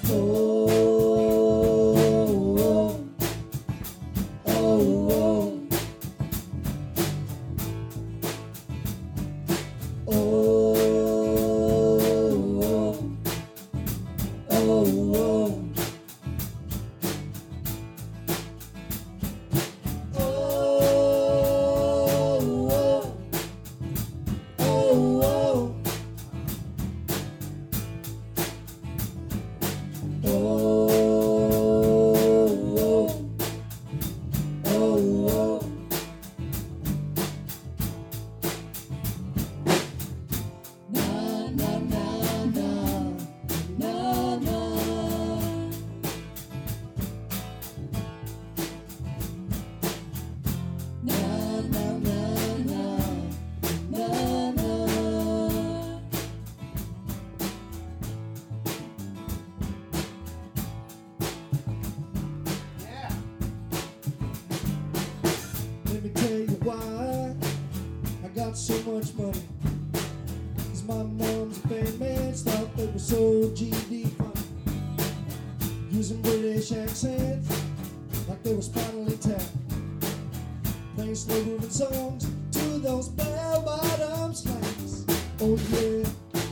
Let me tell you why I got so much money. 'Cause my mom's and bandmates thought they were so GD funny, using British accents like they were Spinally Tap, playing slow moving songs to those bell bottom slangs. Oh yeah,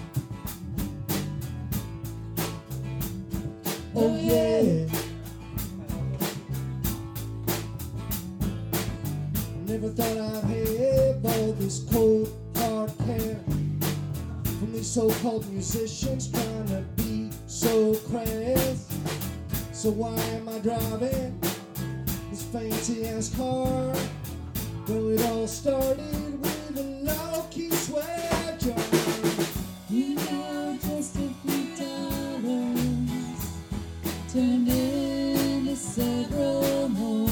oh yeah. Never thought I'd have all this cold, hard care from these so-called musicians trying to be so crass. So why am I driving this fancy-ass car? Well, it all started with a low-key sweat jar. You know, just a few dollars turned into several more.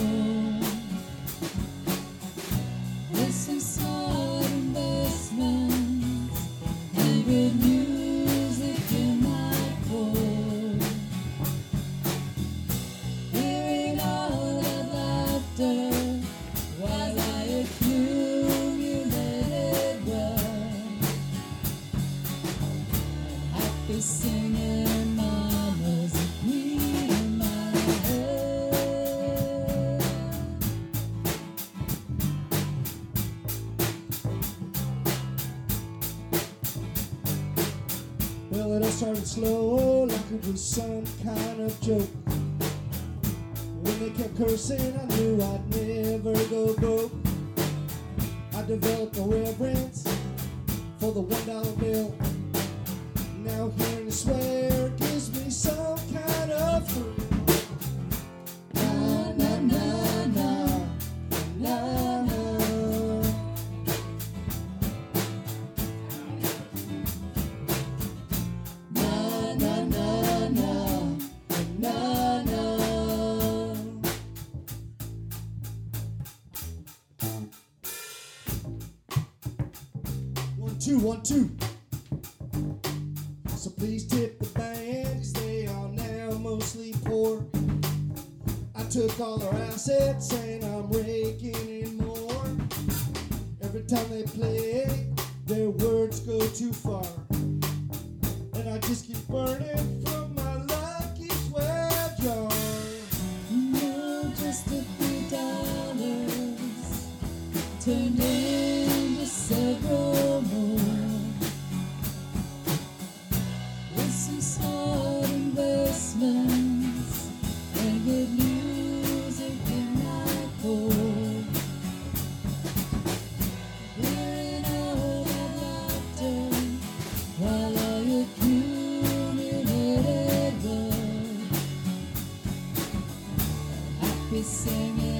With some smart investments and good music in my core. Hearing all that laughter while I accumulated wealth. Happy singing mama's a queen in my head. Well, it all started slow, like it was some kind of joke. When they kept cursing, I knew I'd never go broke. I developed a reverence for the $1 bill. Now hearing it swear gives me some kind of thrill. Na na na na, na na. Na na na na, na na. 1 2 1 2. So please tip the band, 'cause they are now mostly poor. I took all their assets and I'm raking in more. Every time they play, their words go too far, and I just keep burning from my lucky sweat jar. You know, just a few dollars turned into several more. With some smart investments and good music in my core. Hearing all that laughter while I accumulated wealth. Happy singing